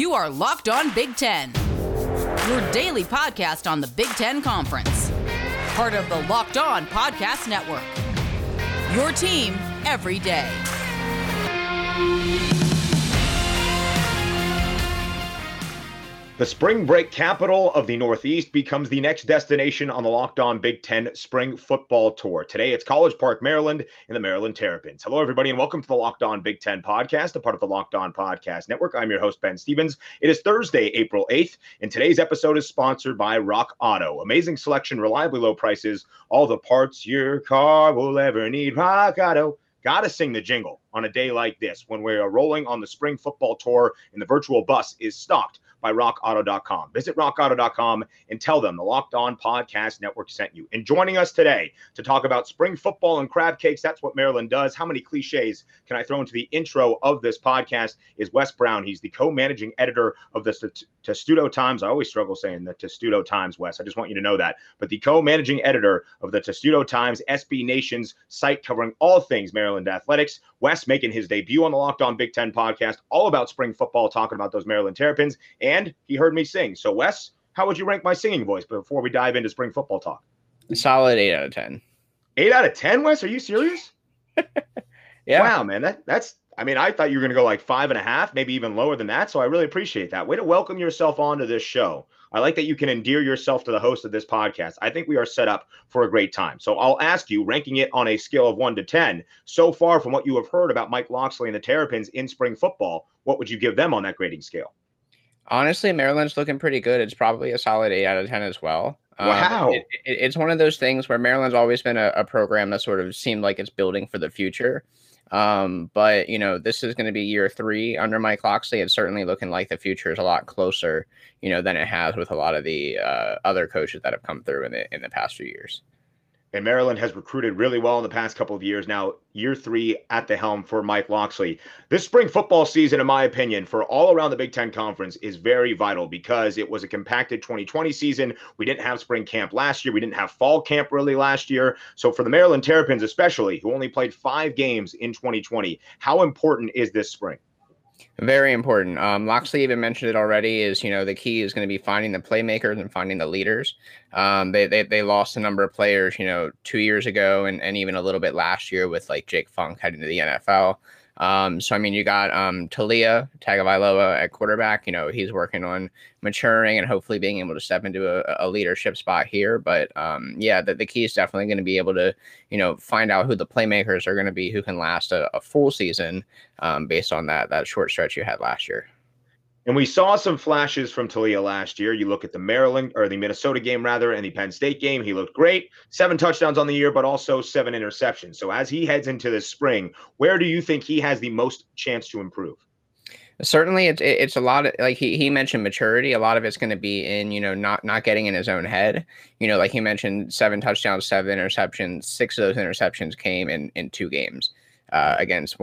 You are Locked On Big Ten, your daily podcast on the Big Ten Conference. Part of the Locked On Podcast Network. Your team every day. The spring break capital of the Northeast becomes the next destination on the Locked On Big Ten Spring Football Tour. Today, it's College Park, Maryland, and the Maryland Terrapins. Hello, everybody, and welcome to the Locked On Big Ten podcast, a part of the Locked On Podcast Network. I'm your host, Ben Stevens. It is Thursday, April 8th, and today's episode is sponsored by Rock Auto. Amazing selection, reliably low prices, all the parts your car will ever need. Rock Auto. Gotta sing the jingle on a day like this when we are rolling on the spring football tour and the virtual bus is stocked by rockauto.com. Visit rockauto.com and tell them the Locked On Podcast Network sent you. And joining us today to talk about spring football and crab cakes, that's what Maryland does. How many cliches can I throw into the intro of this podcast is Wes Brown. He's the co-managing editor of the Testudo Times. I always struggle saying the Testudo Times, Wes. I just want you to know that. But the co-managing editor of the Testudo Times, SB Nation's site covering all things Maryland athletics. Wes making his debut on the Locked On Big Ten podcast, all about spring football, talking about those Maryland Terrapins. And he heard me sing. So, Wes, how would you rank my singing voice before we dive into spring football talk? Solid 8 out of 10. 8 out of 10, Wes? Are you serious? Yeah. Wow, man. That's. I mean, I thought you were going to go like 5.5, maybe even lower than that. So I really appreciate that. Way to welcome yourself onto this show. I like that you can endear yourself to the host of this podcast. I think we are set up for a great time. So I'll ask you, ranking it on a scale of 1 to 10, so far from what you have heard about Mike Locksley and the Terrapins in spring football, what would you give them on that grading scale? Honestly, Maryland's looking pretty good. It's probably a solid 8 out of 10 as well. Wow. It's one of those things where Maryland's always been a program that sort of seemed like it's building for the future. But, you know, this is going to be year 3 under Mike Locksley. It's certainly looking like the future is a lot closer, you know, than it has with a lot of the other coaches that have come through in the past few years. And Maryland has recruited really well in the past couple of years. Now, year 3 at the helm for Mike Locksley. This spring football season, in my opinion, for all around the Big Ten Conference is very vital because it was a compacted 2020 season. We didn't have spring camp last year. We didn't have fall camp really last year. So for the Maryland Terrapins especially, who only played 5 games in 2020, how important is this spring? Very important. Locksley even mentioned it already is, you know, the key is going to be finding the playmakers and finding the leaders. They lost a number of players, you know, 2 years ago and even a little bit last year with like Jake Funk heading to the NFL. So, I mean, you got Taulia Tagovailoa at quarterback. You know, he's working on maturing and hopefully being able to step into a leadership spot here. But, yeah, the key is definitely going to be able to, you know, find out who the playmakers are going to be who can last a full season based on that short stretch you had last year. And we saw some flashes from Taulia last year. You look at the Minnesota game rather, and the Penn State game. He looked great. 7 touchdowns on the year, but also 7 interceptions. So as he heads into this spring, where do you think he has the most chance to improve? Certainly, it's a lot of, like he mentioned maturity. A lot of it's going to be in, you know, not getting in his own head. You know, like he mentioned, 7 touchdowns, 7 interceptions. 6 of those interceptions came in 2 games. Against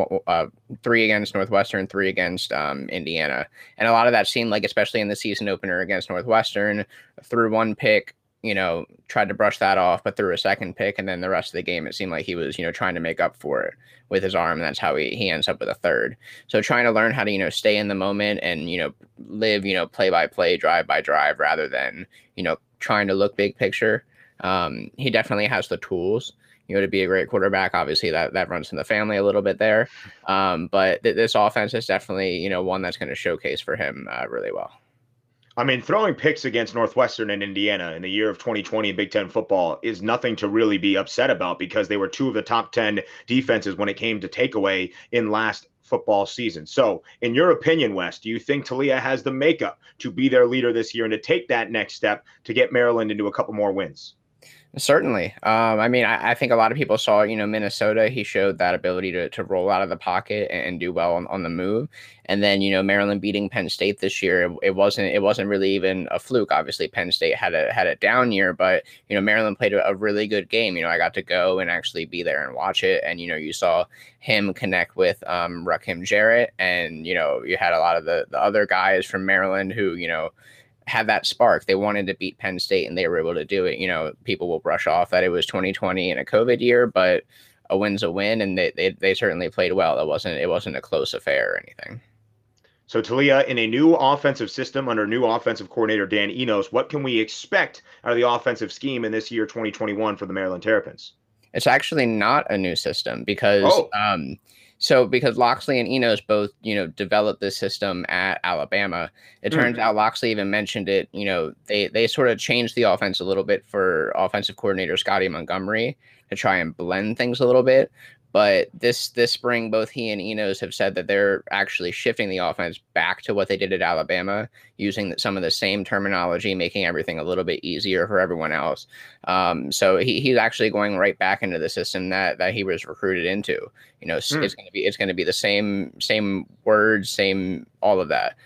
3 against Northwestern, 3 against Indiana. And a lot of that seemed like, especially in the season opener against Northwestern, threw 1 pick, you know, tried to brush that off, but threw a 2nd pick. And then the rest of the game, it seemed like he was, you know, trying to make up for it with his arm. And that's how he ends up with a 3rd. So trying to learn how to, you know, stay in the moment and, you know, live, you know, play by play, drive by drive, rather than, you know, trying to look big picture. He definitely has the tools, you know, to be a great quarterback. Obviously that runs in the family a little bit there. But this offense is definitely, you know, one that's going to showcase for him really well. I mean, throwing picks against Northwestern and Indiana in the year of 2020 in Big Ten football is nothing to really be upset about because they were 2 of the top 10 defenses when it came to takeaway in last football season. So in your opinion, Wes, do you think Taulia has the makeup to be their leader this year and to take that next step to get Maryland into a couple more wins? Certainly. I mean, I think a lot of people saw, you know, Minnesota. He showed that ability to roll out of the pocket and do well on the move. And then, you know, Maryland beating Penn State this year, it wasn't really even a fluke. Obviously, Penn State had a down year, but, you know, Maryland played a really good game. You know, I got to go and actually be there and watch it. And, you know, you saw him connect with Rakim Jarrett. And, you know, you had a lot of the other guys from Maryland who, you know, had that spark. They wanted to beat Penn State and they were able to do it. You know, people will brush off that it was 2020 and a COVID year, but a win's a win, and they certainly played well. It wasn't a close affair or anything. So Talia, in a new offensive system under new offensive coordinator Dan Enos, what can we expect out of the offensive scheme in this year 2021 for the Maryland Terrapins? It's actually not a new system because Oh, because Loxley and Enos both, developed this system at Alabama. It hmm. turns out Loxley even mentioned it. They sort of changed the offense a little bit for offensive coordinator Scotty Montgomery to try and blend things a little bit. But this spring, both he and Enos have said that they're actually shifting the offense back to what they did at Alabama, using some of the same terminology, making everything a little bit easier for everyone else. So he's actually going right back into the system that he was recruited into. It's going to be the same words, same all of that.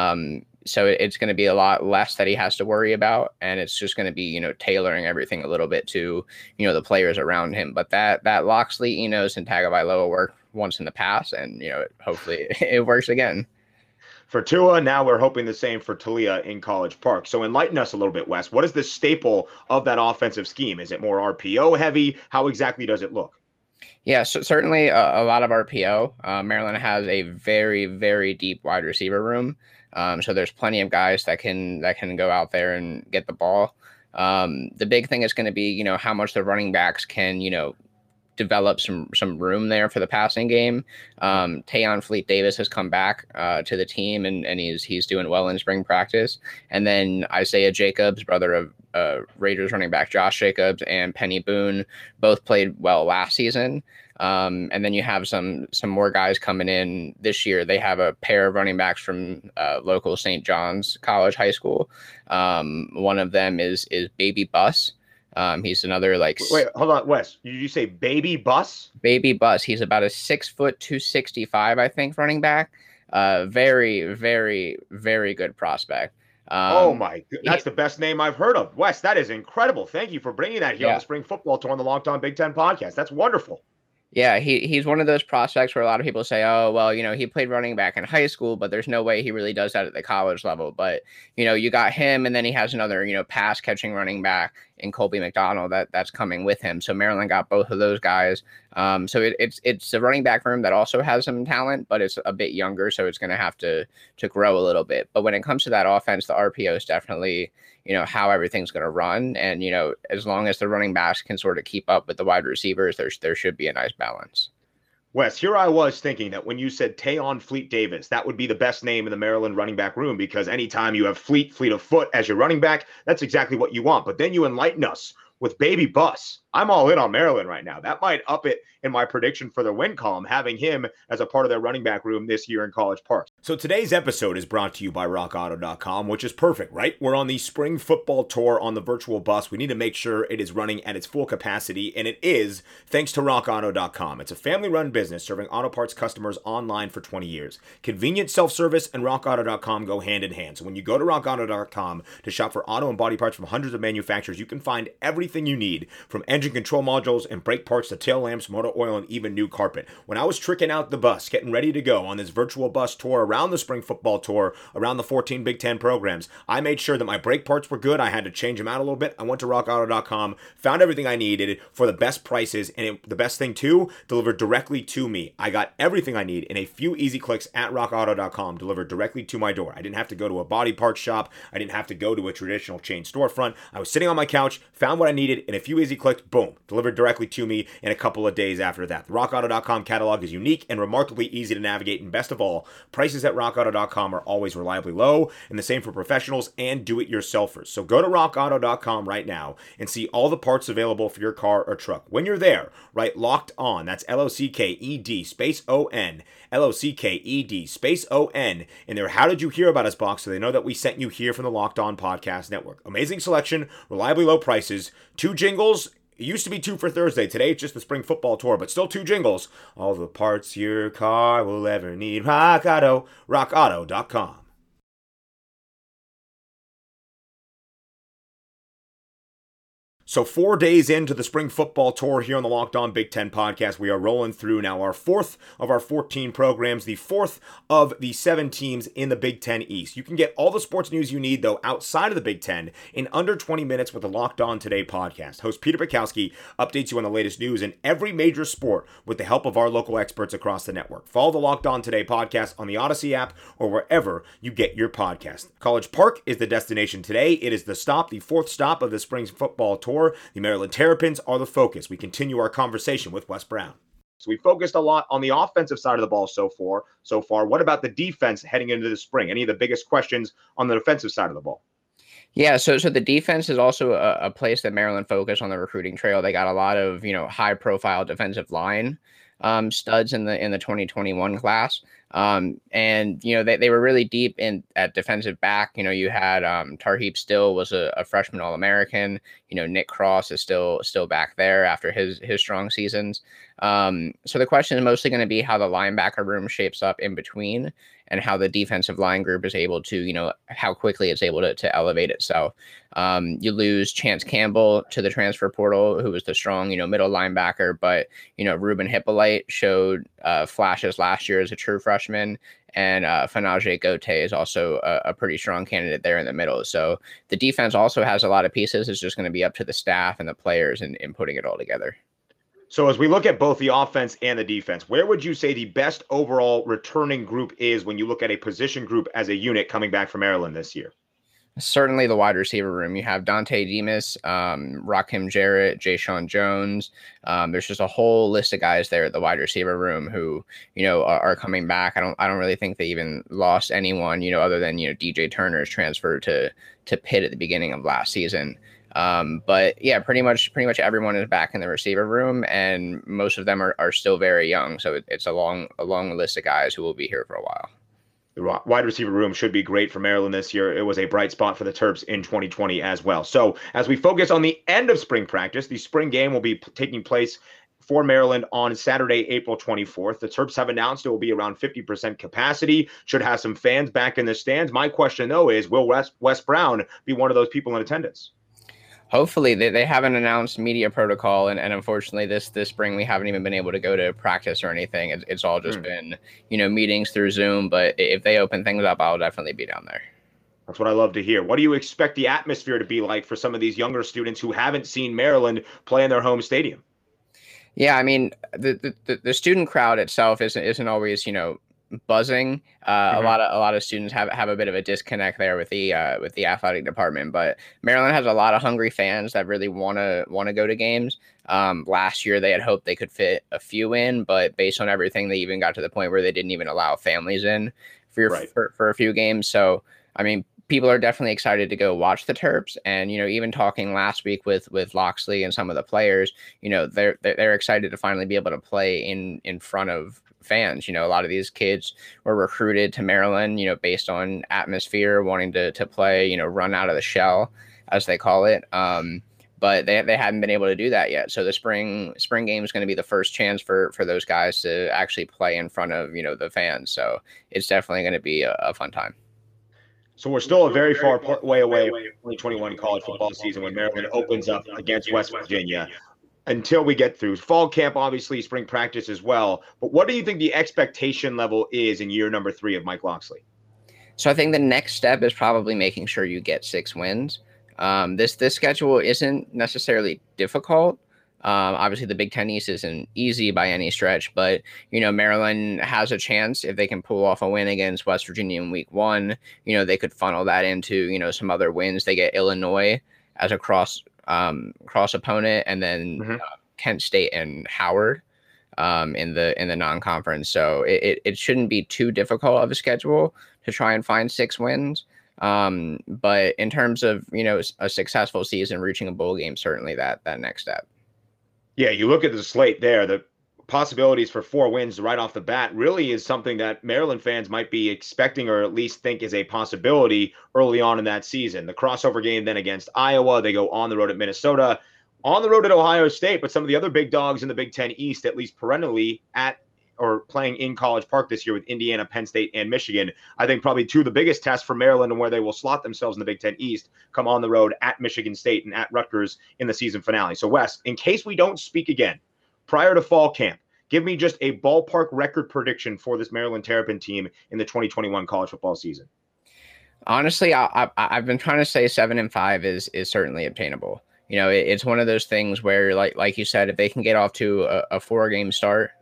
So it's going to be a lot less that he has to worry about, and it's just going to be tailoring everything a little bit to the players around him. But that Loxley, Enos, and Tagovailoa worked once in the past, and hopefully it works again. For Tua, now we're hoping the same for Talia in College Park. So enlighten us a little bit, Wes. What is the staple of that offensive scheme? Is it more RPO heavy? How exactly does it look? Yeah, so certainly a lot of RPO. Maryland has a very, very deep wide receiver room. So there's plenty of guys that can go out there and get the ball. The big thing is going to be, how much the running backs can, develop some room there for the passing game. Tayon Fleet Davis has come back to the team, and he's doing well in spring practice. And then Isaiah Jacobs, brother of Raiders running back Josh Jacobs, and Penny Boone both played well last season. And then you have some more guys coming in this year. They have a pair of running backs from local St. John's College High School. One of them is Baby Bus. He's another Wait, hold on, Wes. Did you say Baby Bus? Baby Bus. He's about a 6 foot 265, I think, running back. Very, very, very good prospect. Oh my, that's the best name I've heard of. Wes, that is incredible. Thank you for bringing that here on the Spring Football Tour on the Locked On Big Ten podcast. That's wonderful. Yeah, he's one of those prospects where a lot of people say, oh, well, he played running back in high school, but there's no way he really does that at the college level. But, you got him, and then he has another, pass catching running back in Colby McDonald that's coming with him. So Maryland got both of those guys. So it's a running back room that also has some talent, but it's a bit younger, so it's going to have to grow a little bit. But when it comes to that offense, the RPO is definitely how everything's going to run. And, as long as the running backs can sort of keep up with the wide receivers, there should be a nice balance. Wes, here I was thinking that when you said Tayon Fleet Davis, that would be the best name in the Maryland running back room, because anytime you have fleet of foot as your running back, that's exactly what you want. But then you enlighten us with Baby Bus. I'm all in on Maryland right now. That might up it in my prediction for the win column, having him as a part of their running back room this year in College Park. So today's episode is brought to you by RockAuto.com, which is perfect, right? We're on the spring football tour on the virtual bus. We need to make sure it is running at its full capacity, and it is thanks to RockAuto.com. It's a family-run business serving auto parts customers online for 20 years. Convenient self-service and RockAuto.com go hand in hand. So when you go to RockAuto.com to shop for auto and body parts from hundreds of manufacturers, you can find everything you need, from engine control modules and brake parts to tail lamps, motor oil, and even new carpet. When I was tricking out the bus, getting ready to go on this virtual bus tour around the spring football tour, around the 14 Big Ten programs, I made sure that my brake parts were good. I had to change them out a little bit. I went to rockauto.com, found everything I needed for the best prices, and the best thing too, delivered directly to me. I got everything I need in a few easy clicks at rockauto.com, delivered directly to my door. I didn't have to go to a body parts shop. I didn't have to go to a traditional chain storefront. I was sitting on my couch, found what I needed in a few easy clicks, boom, delivered directly to me in a couple of days after that. The RockAuto.com catalog is unique and remarkably easy to navigate, and best of all, prices at RockAuto.com are always reliably low, and the same for professionals and do-it-yourselfers. So go to RockAuto.com right now and see all the parts available for your car or truck. When you're there, write Locked On, that's L-O-C-K-E-D space O-N, L-O-C-K-E-D space O-N, in their How Did You Hear About Us box, so they know that we sent you here from the Locked On Podcast Network. Amazing selection, reliably low prices, 2 jingles. It used to be 2 for Thursday. Today it's just the spring football tour, but still 2 jingles. All the parts your car will ever need. Rock Auto, rockauto.com. So 4 days into the spring football tour here on the Locked On Big Ten podcast, we are rolling through now our fourth of our 14 programs, the fourth of the 7 teams in the Big Ten East. You can get all the sports news you need, though, outside of the Big Ten in under 20 minutes with the Locked On Today podcast. Host Peter Bukowski updates you on the latest news in every major sport with the help of our local experts across the network. Follow the Locked On Today podcast on the Odyssey app or wherever you get your podcast. College Park is the destination today. It is the stop, the fourth stop of the spring football tour. The Maryland Terrapins are the focus. We continue our conversation with Wes Brown. So we focused a lot on the offensive side of the ball so far. What about the defense heading into the spring? Any of the biggest questions on the defensive side of the ball? Yeah, so the defense is also a place that Maryland focused on the recruiting trail. They got a lot of high profile defensive line studs in the 2021 class. And they were really deep at defensive back. You had Tarheeb Still was a freshman All-American. Nick Cross is still back there after his strong seasons. So the question is mostly going to be how the linebacker room shapes up in between, and how the defensive line group is able to, how quickly it's able to elevate itself. You lose Chance Campbell to the transfer portal, who was the strong, middle linebacker, but, Ruben Hippolyte showed flashes last year as a true freshman, and Fanaje Gote is also a pretty strong candidate there in the middle. So the defense also has a lot of pieces. It's just going to be up to the staff and the players in putting it all together. So as we look at both the offense and the defense, where would you say the best overall returning group is when you look at a position group as a unit coming back from Maryland this year? Certainly the wide receiver room. You have Dante Demas, Rakim Jarrett, Jay-Sean Jones. There's just a whole list of guys there at the wide receiver room who, are coming back. I don't really think they even lost anyone, other than, DJ Turner's transfer to Pitt at the beginning of last season. But yeah, pretty much everyone is back in the receiver room, and most of them are still very young. So it's a long list of guys who will be here for a while. The wide receiver room should be great for Maryland this year. It was a bright spot for the Terps in 2020 as well. So as we focus on the end of spring practice, the spring game will be taking place for Maryland on Saturday, April 24th. The Terps have announced it will be around 50% capacity, should have some fans back in the stands. My question, though, is will Wes Brown be one of those people in attendance? Hopefully. They haven't announced media protocol, and unfortunately this spring we haven't even been able to go to practice or anything. It's all just been meetings through Zoom, but if they open things up, I'll definitely be down there. That's what I love to hear. What do you expect the atmosphere to be like for some of these younger students who haven't seen Maryland play in their home stadium? Yeah, I mean, the student crowd itself isn't always buzzing. A lot of students have a bit of a disconnect there with the athletic department, but Maryland has a lot of hungry fans that really want to go to games. Last year they had hoped they could fit a few in, but based on everything, they even got to the point where they didn't even allow families in for a few games. So I mean, people are definitely excited to go watch the Terps, and even talking last week with Loxley and some of the players, they're excited to finally be able to play in front of fans. A lot of these kids were recruited to Maryland, based on atmosphere, wanting to play, run out of the shell, as they call it. But they hadn't been able to do that yet. So the spring game is going to be the first chance for those guys to actually play in front of, the fans. So it's definitely going to be a fun time. So we're still a very far way away from 2021 college football season when Maryland opens up against West Virginia. Until we get through fall camp, obviously spring practice as well. But what do you think the expectation level is in year number 3 of Mike Loxley? So I think the next step is probably making sure you get 6 wins. This schedule isn't necessarily difficult. Obviously the Big Ten East isn't easy by any stretch, but Maryland has a chance if they can pull off a win against West Virginia in week 1. They could funnel that into some other wins. They get Illinois as a cross opponent, and then Kent State and Howard in the non-conference. So it shouldn't be too difficult of a schedule to try and find 6 wins. But in terms of a successful season, reaching a bowl game, certainly that next step. Yeah, you look at the slate there, the possibilities for 4 wins right off the bat really is something that Maryland fans might be expecting, or at least think is a possibility early on in that season. The crossover game then against Iowa, they go on the road at Minnesota, on the road at Ohio State, but some of the other big dogs in the Big Ten East, at least perennially, or playing in College Park this year with Indiana, Penn State, and Michigan. I think probably two of the biggest tests for Maryland and where they will slot themselves in the Big Ten East come on the road at Michigan State and at Rutgers in the season finale. So, Wes, in case we don't speak again prior to fall camp, give me just a ballpark record prediction for this Maryland Terrapin team in the 2021 college football season. Honestly, I've been trying to say 7-5 is certainly obtainable. It's one of those things where, like you said, if they can get off to a 4-win start,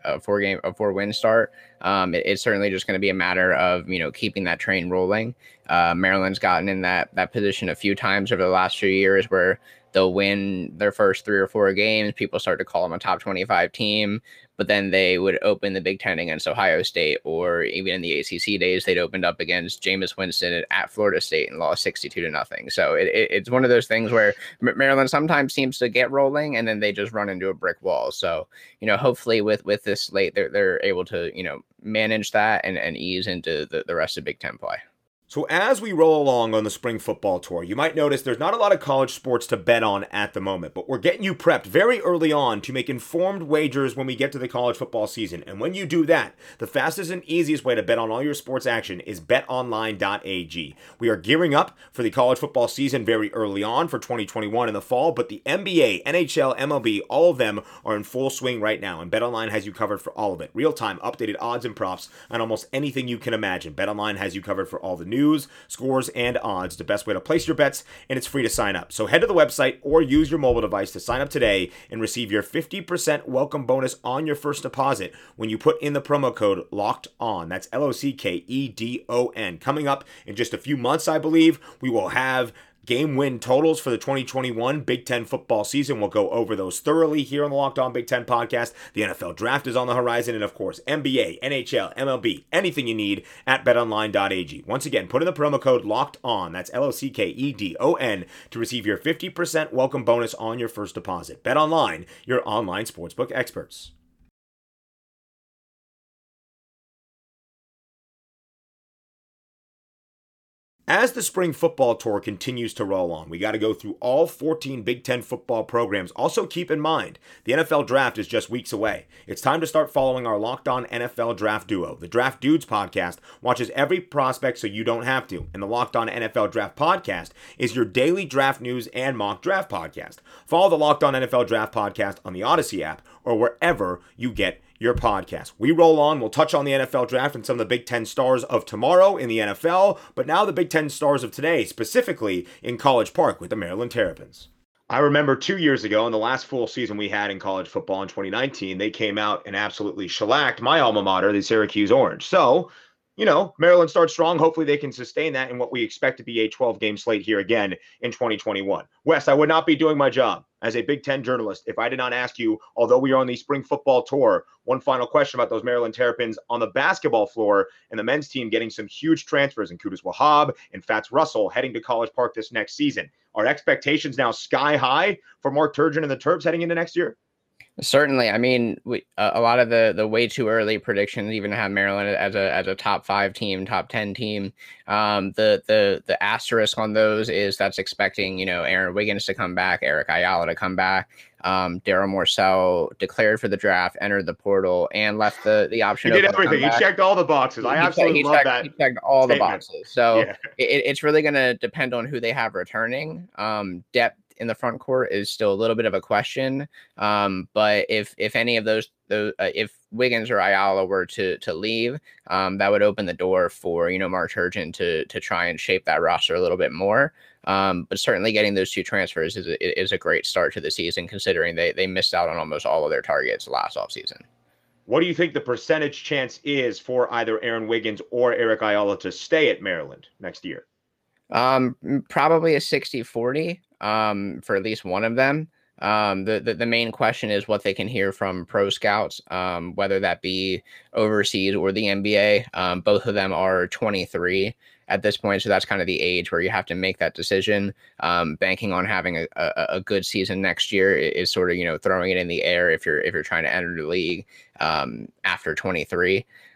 it's certainly just going to be a matter of keeping that train rolling. Maryland's gotten in that position a few times over the last few years where they'll win their first 3 or 4 games. People start to call them a top 25 team, but then they would open the Big Ten against Ohio State, or even in the ACC days, they'd opened up against Jameis Winston at Florida State and lost 62-0. So it's one of those things where Maryland sometimes seems to get rolling and then they just run into a brick wall. So, hopefully with this slate, they're able to, manage that and ease into the rest of Big Ten play. So as we roll along on the spring football tour, you might notice there's not a lot of college sports to bet on at the moment, but we're getting you prepped very early on to make informed wagers when we get to the college football season. And when you do that, the fastest and easiest way to bet on all your sports action is betonline.ag. We are gearing up for the college football season very early on for 2021 in the fall, but the NBA, NHL, MLB, all of them are in full swing right now, and BetOnline has you covered for all of it. Real-time updated odds and props on almost anything you can imagine. BetOnline has you covered for all the news, scores, and odds. The best way to place your bets, and it's free to sign up. So head to the website or use your mobile device to sign up today and receive your 50% welcome bonus on your first deposit when you put in the promo code LOCKED ON. That's LOCKEDON. Coming up in just a few months, I believe, we will have game win totals for the 2021 Big Ten football season. We'll go over those thoroughly here on the Locked On Big Ten podcast. The NFL draft is on the horizon, and of course, NBA, NHL, MLB, anything you need at betonline.ag. Once again, put in the promo code Locked On. That's LOCKEDON to receive your 50% welcome bonus on your first deposit. BetOnline, your online sportsbook experts. As the spring football tour continues to roll on, we got to go through all 14 Big Ten football programs. Also keep in mind, the NFL draft is just weeks away. It's time to start following our Locked On NFL Draft Duo. The Draft Dudes podcast watches every prospect so you don't have to, and the Locked On NFL Draft podcast is your daily draft news and mock draft podcast. Follow the Locked On NFL Draft podcast on the Odyssey app or wherever you get your podcast. We roll on. We'll touch on the NFL draft and some of the Big Ten stars of tomorrow in the NFL, but now the Big Ten stars of today, specifically in College Park with the Maryland Terrapins. I remember 2 years ago, in the last full season we had in college football in 2019, they came out and absolutely shellacked my alma mater, the Syracuse Orange. So, Maryland starts strong. Hopefully they can sustain that in what we expect to be a 12-game slate here again in 2021. Wes, I would not be doing my job as a Big Ten journalist if I did not ask you, although we are on the spring football tour, one final question about those Maryland Terrapins on the basketball floor and the men's team getting some huge transfers in Qudus Wahab and Fats Russell heading to College Park this next season. Are expectations now sky high for Mark Turgeon and the Terps heading into next year? Certainly. I mean, a lot of the way too early predictions even have Maryland as a top 5 team, top 10 team. The asterisk on those is that's expecting, Aaron Wiggins to come back, Eric Ayala to come back. Darryl Morsell declared for the draft, entered the portal, and left the option. He did everything. He checked all the boxes. I absolutely love that. He checked all statement. The boxes. So yeah. It's really going to depend on who they have returning. Depth in the front court is still a little bit of a question. But if any of those if Wiggins or Ayala were to leave, that would open the door for, Mark Turgeon to try and shape that roster a little bit more. But certainly getting those 2 transfers is a great start to the season, considering they missed out on almost all of their targets last offseason. What do you think the percentage chance is for either Aaron Wiggins or Eric Ayala to stay at Maryland next year? Probably a 60-40 for at least one of them. The main question is what they can hear from pro scouts, whether that be overseas or the NBA. Both of them are 23 at this point, so that's kind of the age where you have to make that decision. Banking on having a good season next year is sort of throwing it in the air if you're trying to enter the league after 23.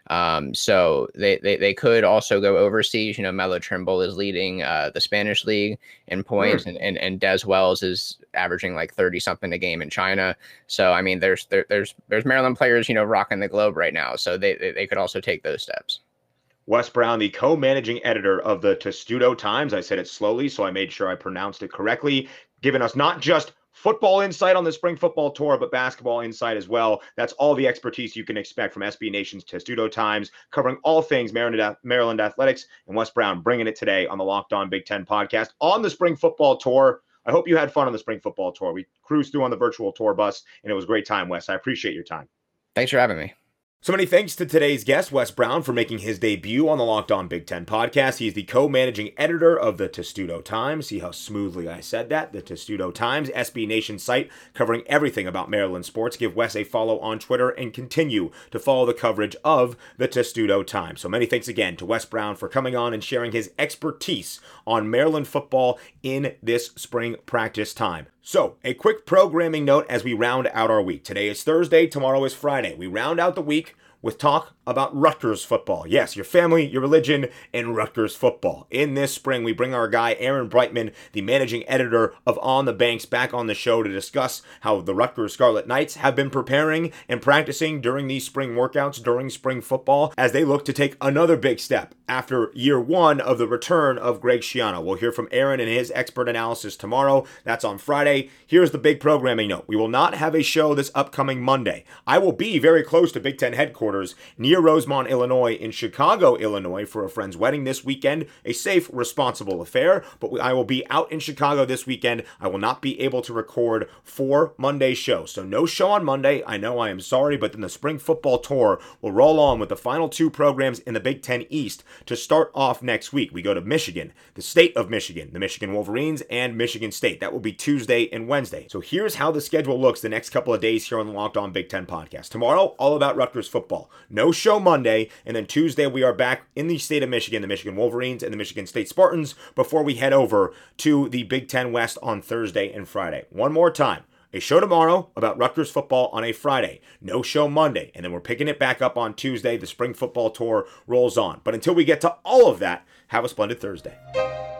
So they could also go overseas. Melo Trimble is leading the Spanish league in points, and Des Wells is averaging like 30 something a game in China. So I mean, there's Maryland players rocking the globe right now. So they could also take those steps. Wes Brown, the co-managing editor of the Testudo Times. I said it slowly, so I made sure I pronounced it correctly, giving us not just football insight on the spring football tour, but basketball insight as well. That's all the expertise you can expect from SB Nation's Testudo Times, covering all things Maryland athletics, and Wes Brown bringing it today on the Locked On Big Ten podcast on the spring football tour. I hope you had fun on the spring football tour. We cruised through on the virtual tour bus, and it was a great time, Wes. I appreciate your time. Thanks for having me. So many thanks to today's guest, Wes Brown, for making his debut on the Locked On Big Ten podcast. He's the co-managing editor of the Testudo Times. See how smoothly I said that? The Testudo Times, SB Nation site covering everything about Maryland sports. Give Wes a follow on Twitter and continue to follow the coverage of the Testudo Times. So many thanks again to Wes Brown for coming on and sharing his expertise on Maryland football in this spring practice time. So, a quick programming note as we round out our week. Today is Thursday, tomorrow is Friday. We round out the week with talk about Rutgers football. Yes, your family, your religion, and Rutgers football. In this spring, we bring our guy Aaron Brightman, the managing editor of On the Banks, back on the show to discuss how the Rutgers Scarlet Knights have been preparing and practicing during these spring workouts, during spring football, as they look to take another big step after year one of the return of Greg Schiano. We'll hear from Aaron and his expert analysis tomorrow. That's on Friday. Here's the big programming note. We will not have a show this upcoming Monday. I will be very close to Big Ten headquarters near Rosemont, Illinois, in Chicago, Illinois, for a friend's wedding this weekend. A safe, responsible affair, but I will be out in Chicago this weekend. I will not be able to record for Monday's show. So no show on Monday. I know, I am sorry, but then the spring football tour will roll on with the final two programs in the Big Ten East to start off next week. We go to Michigan, the state of Michigan, the Michigan Wolverines, and Michigan State. That will be Tuesday and Wednesday. So here's how the schedule looks the next couple of days here on the Locked On Big Ten podcast. Tomorrow, all about Rutgers football. No show Monday, and then Tuesday we are back in the state of Michigan, the Michigan Wolverines and the Michigan State Spartans, before we head over to the Big Ten West on Thursday and Friday. One more time. A show tomorrow about Rutgers football on a Friday. No show Monday. And then we're picking it back up on Tuesday. The spring football tour rolls on. But until we get to all of that, have a splendid Thursday.